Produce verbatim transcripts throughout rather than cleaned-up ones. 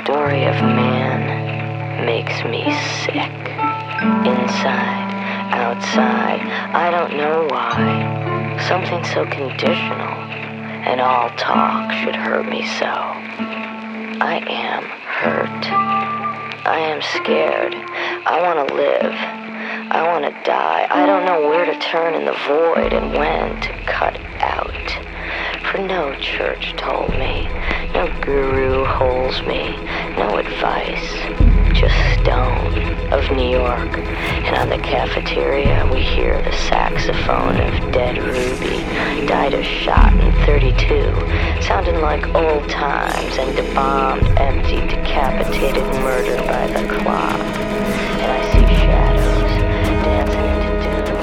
story of man makes me sick. Inside, outside, I don't know why. Something so conditional, and all talk should hurt me so. I am hurt. I am scared. I want to live. I want to die. I don't know where to turn in the void and when to cut out. For no church told me, no guru holds me, no advice, just stone of New York. And on the cafeteria we hear the saxophone of Dead Ruby, died a shot in thirty-two, sounding like old times, and a bombed, empty, decapitated murder by the clock. And I see shadows dancing into doom.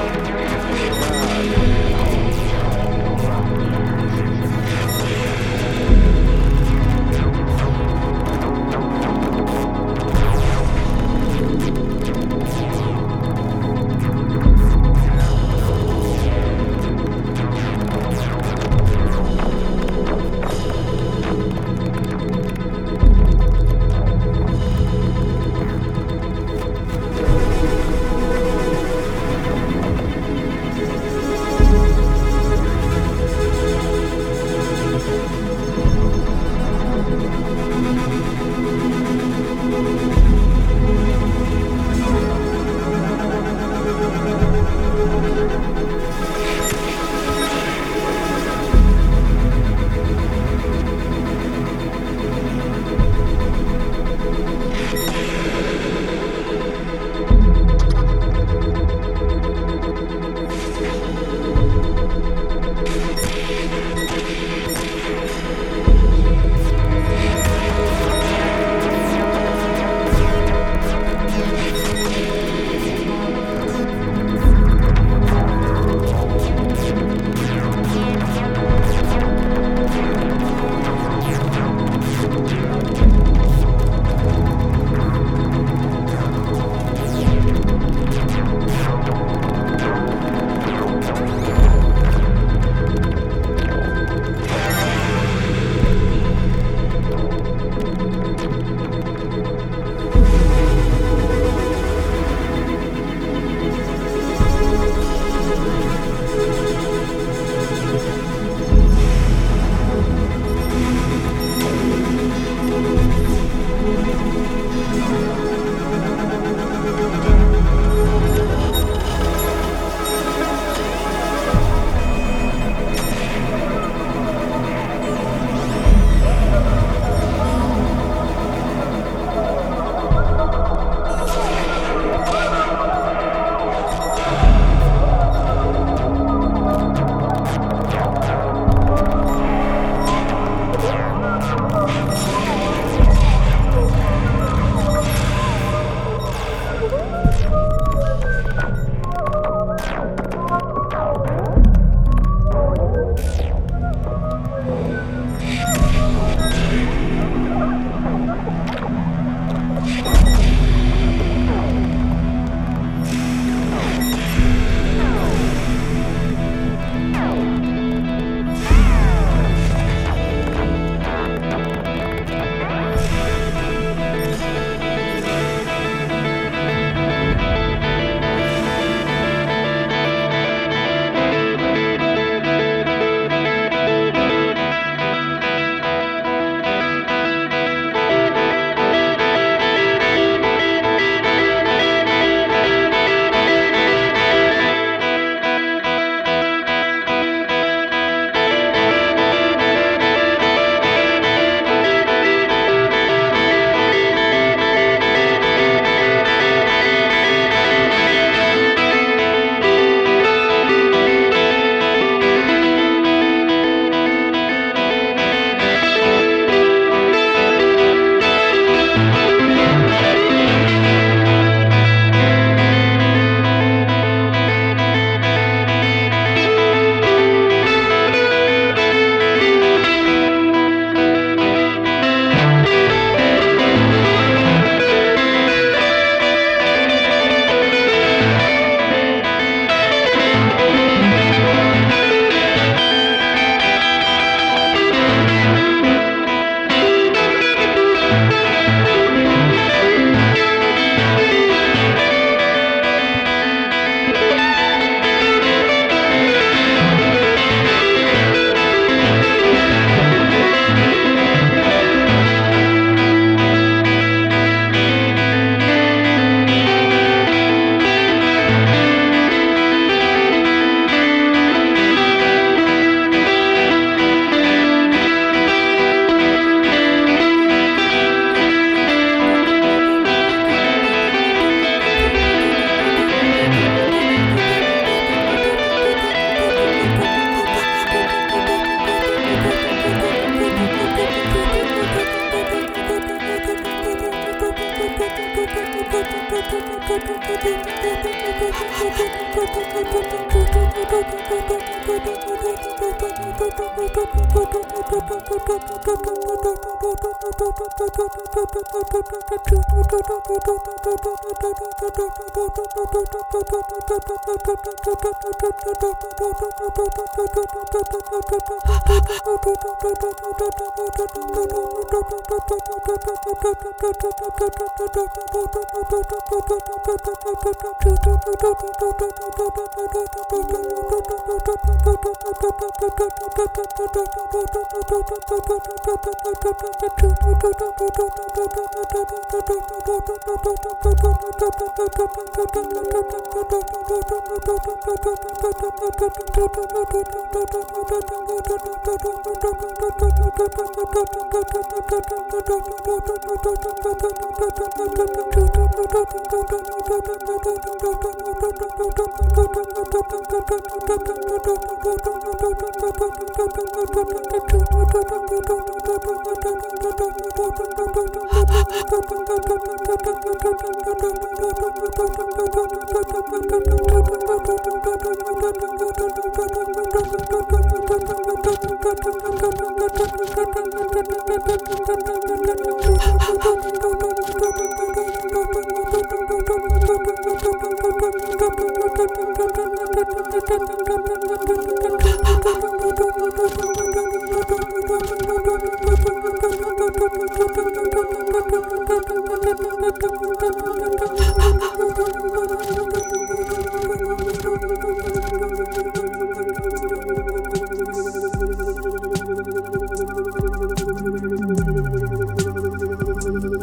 Thank you.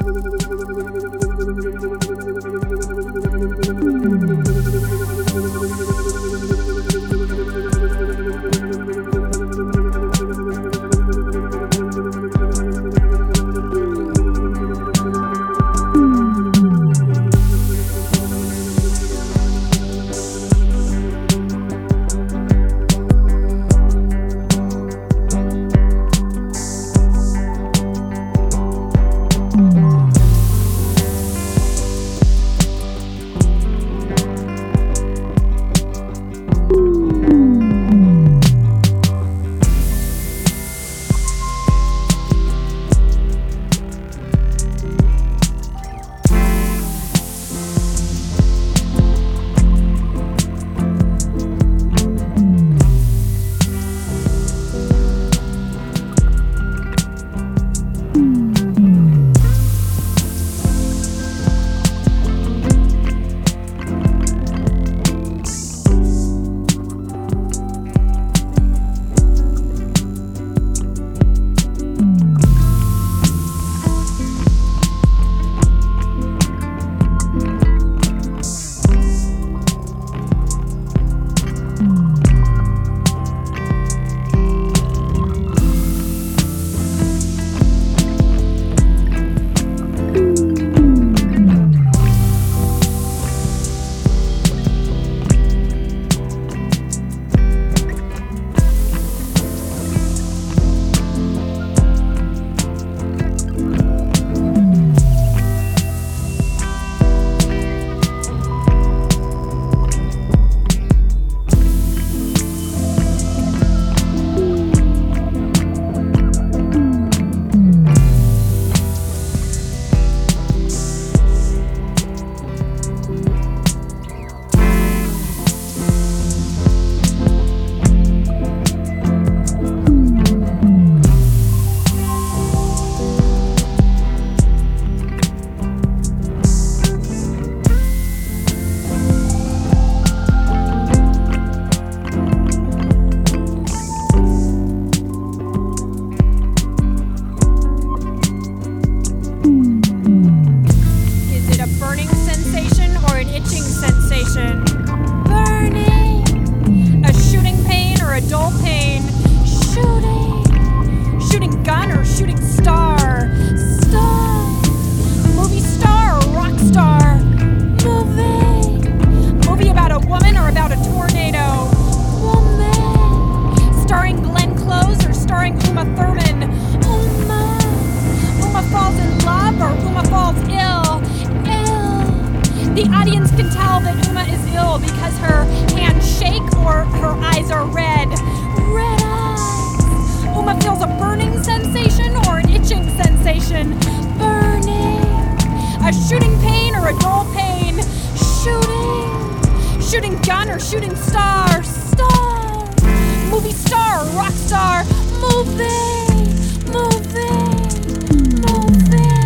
tell that Uma is ill because her hands shake or her eyes are red. Red eyes. Uma feels a burning sensation or an itching sensation. Burning. A shooting pain or a dull pain. Shooting. Shooting gun or shooting star. Star. Movie star or rock star. Moving. Moving. Moving.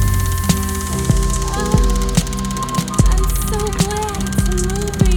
Oh, I'm so glad it's a movie.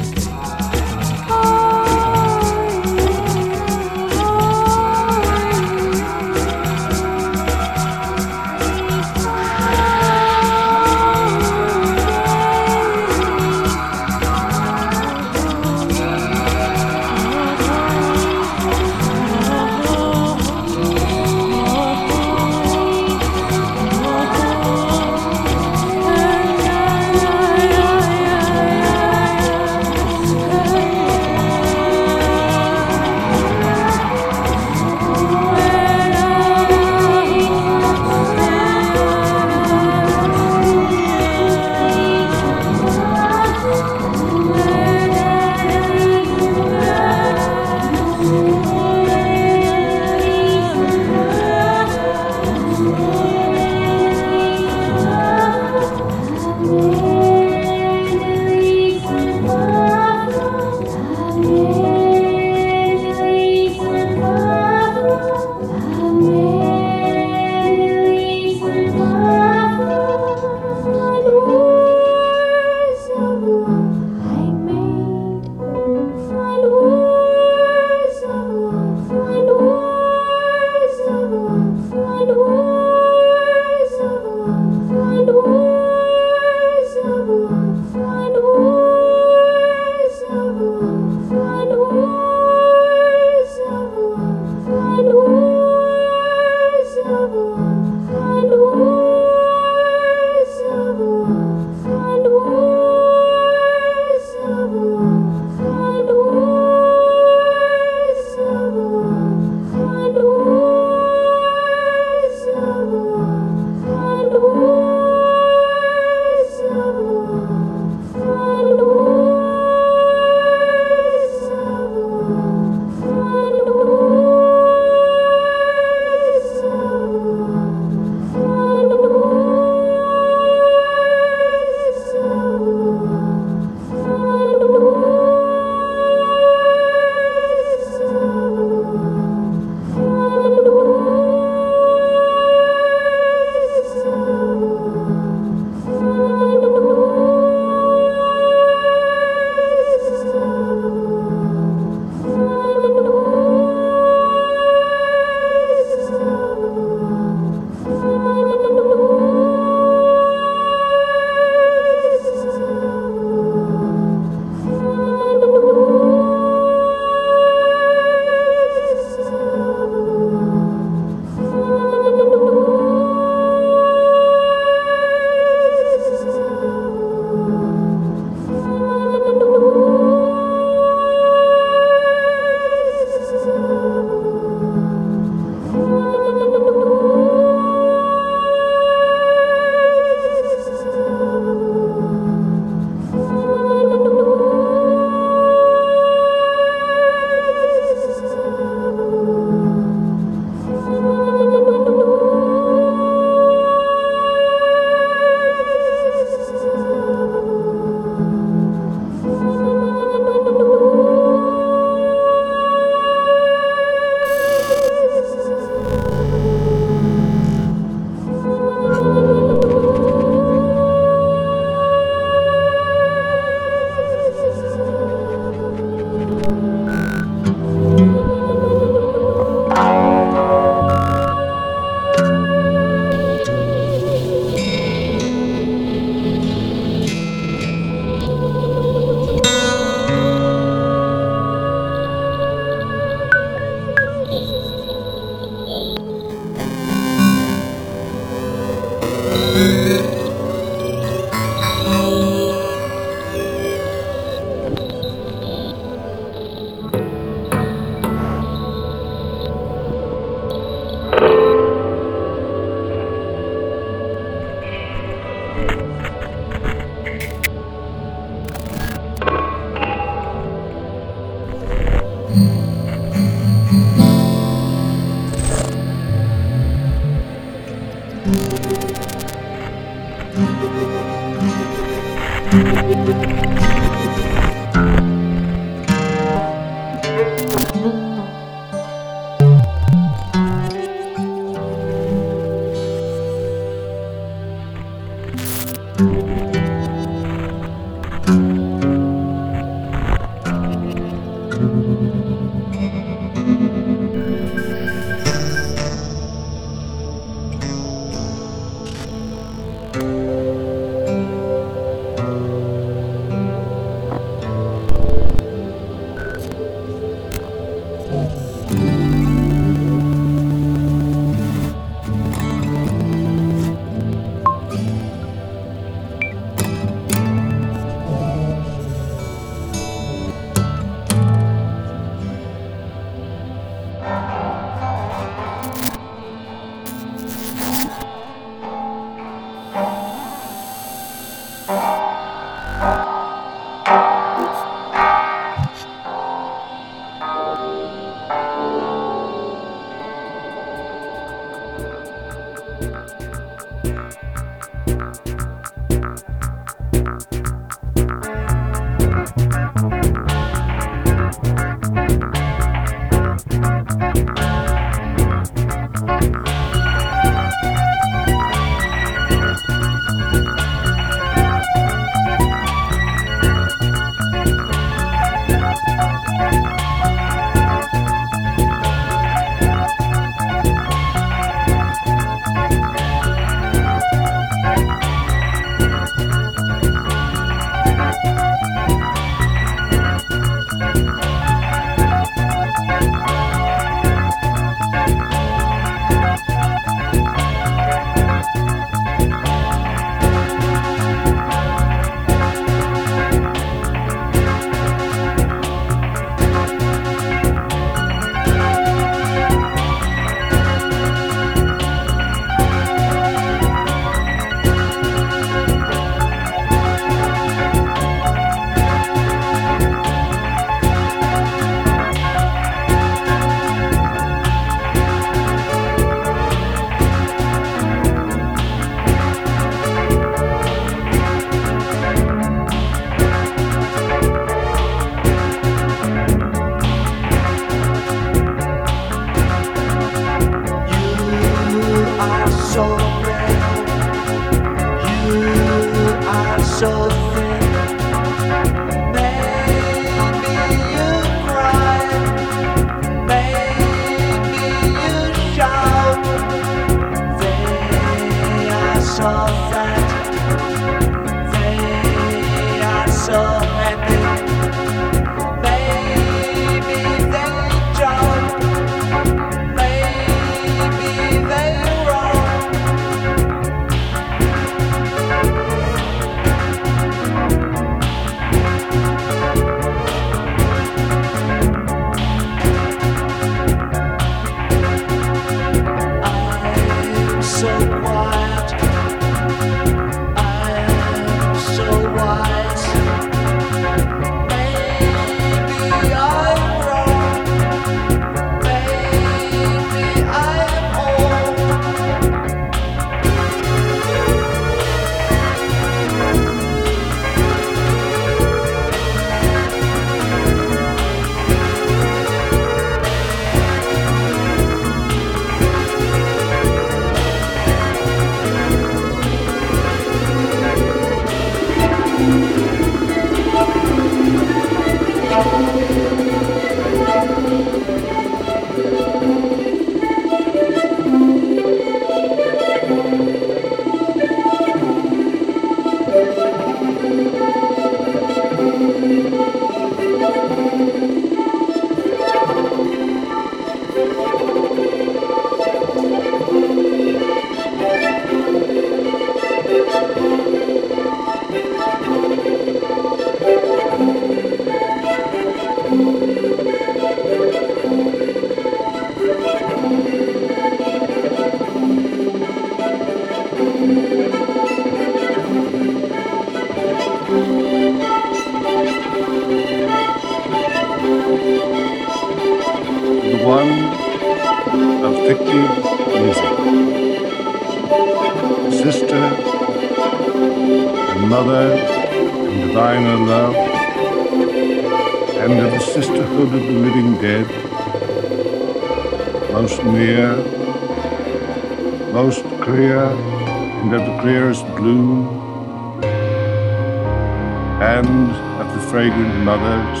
Mothers,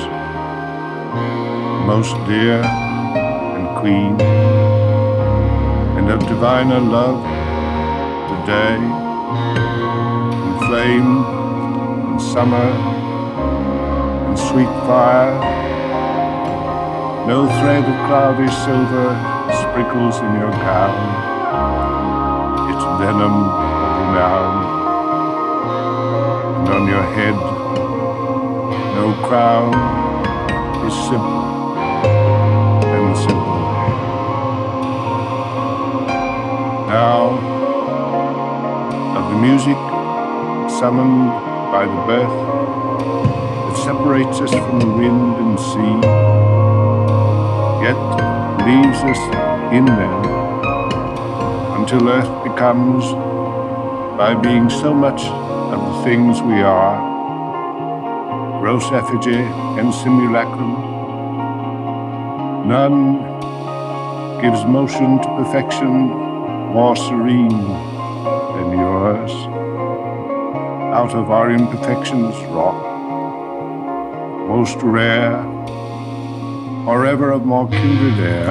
most dear and queen, and of diviner love, today, in flame, in summer, in sweet fire, no thread of cloudy silver sprinkles in your gown, its venom of renown, and on your head, no crown is simple and simple. Now, of the music summoned by the birth that separates us from the wind and sea, yet leaves us in them until earth becomes, by being so much of the things we are, gross effigy and simulacrum. None gives motion to perfection more serene than yours. Out of our imperfections wrought, most rare, or ever of more kindred air,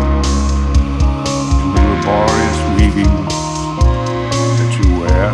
in the laborious weavings that you wear.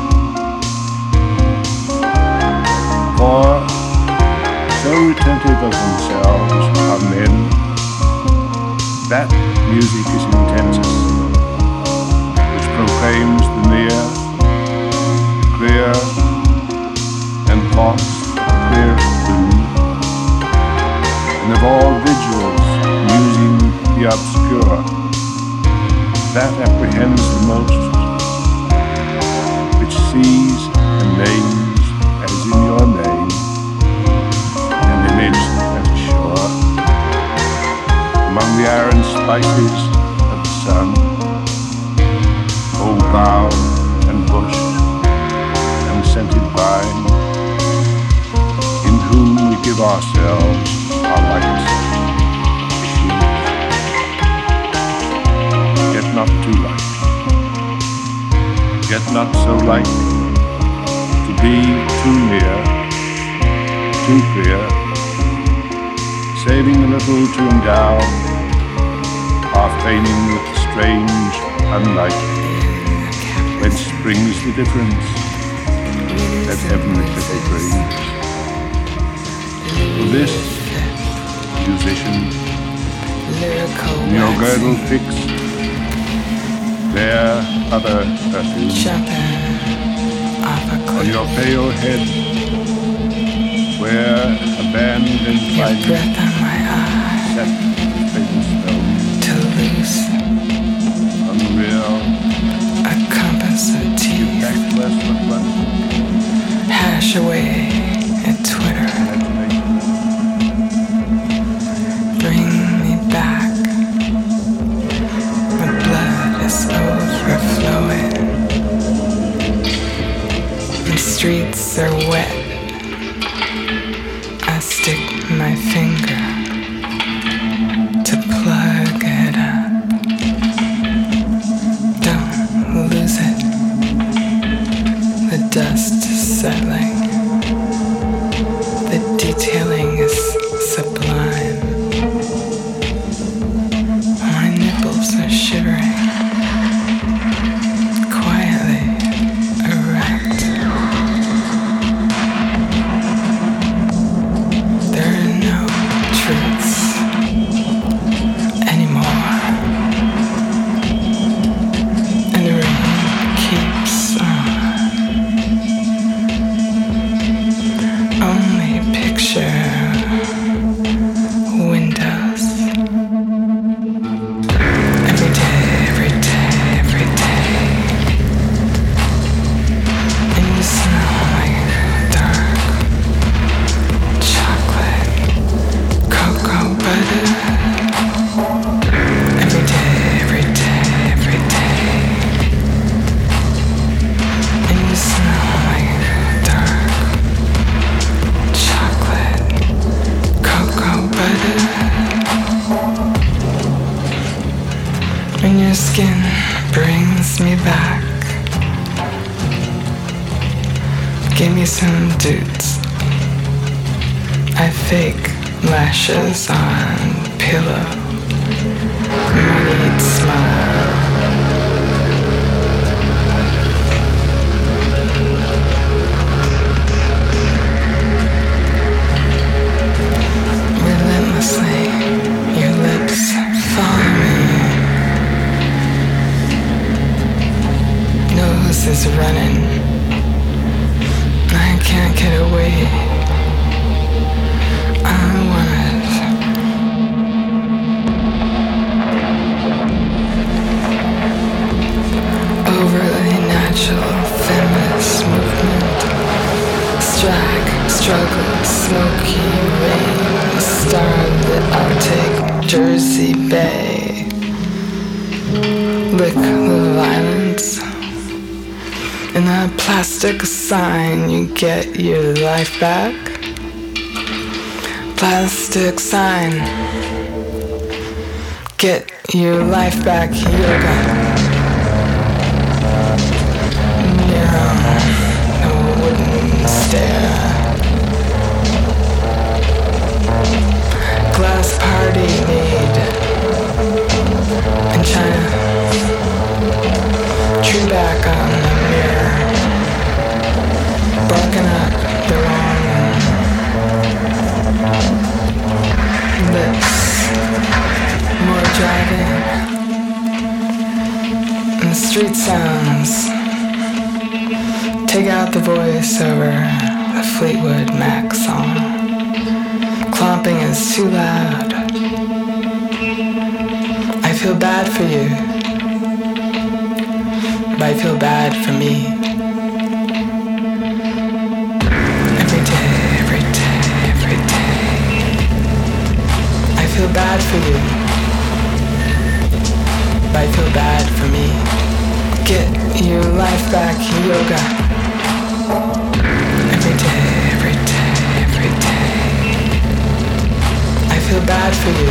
For so retentive of themselves are men, that music is intensest, which proclaims the near, the clear, and thoughts clear too. And of all vigils musing the obscure, that apprehends the most, which sees and names as in your name, and image as sure. Among the arid spices of the sun, old bough and bush and scented vine, in whom we give ourselves our lights, issues. Yet not too light, yet not so light to be too near, too clear, saving a little to endow our feigning with the strange, unlike, whence springs the difference that heavenly pity brings. For this, musician, in your girdle fixed, there other perfume, on your pale head, where abandoned light set fatal stone, unreal, a compass of teeth, hash away at Twitter. Bring me back. The blood is overflowing. The streets are wet. I stick my finger to plug it up. Don't lose it. The dust is settling. The detailing is sublime. My nipples are shivering. Quietly erect. There are no truths anymore. And the rain keeps on. Only picture windows. Every day, every day, every day. And you smell like dark chocolate, cocoa butter. Every day, every day, every day. And you smell like dark chocolate, cocoa butter. And your skin brings me back. Give me some dudes. I fake lashes on pillow. Moneyed smile. Relentlessly, your lips follow me. Nose is running. I can't get away. I want it. Overly natural feminist movement. Strike, struggle, smoky rain. Starlit Arctic, Jersey Bay. Lick the violence. In a plastic sign, you get your life back. Plastic sign. Get your life back, yoga. Nero, no wooden stare. Glass party made in China. Tree back on the mirror. Barking up the wrong lips. More driving. And the street sounds. Take out the voice over the Fleetwood Mac song. Clomping is too loud. I feel bad for you, but I feel bad for me. Every day, every day, every day. I feel bad for you, but I feel bad for me. Get your life back, yoga. Every day, every day, every day. I feel bad for you,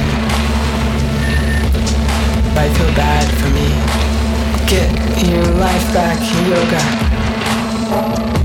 but I feel bad for me. Get your life back, yoga.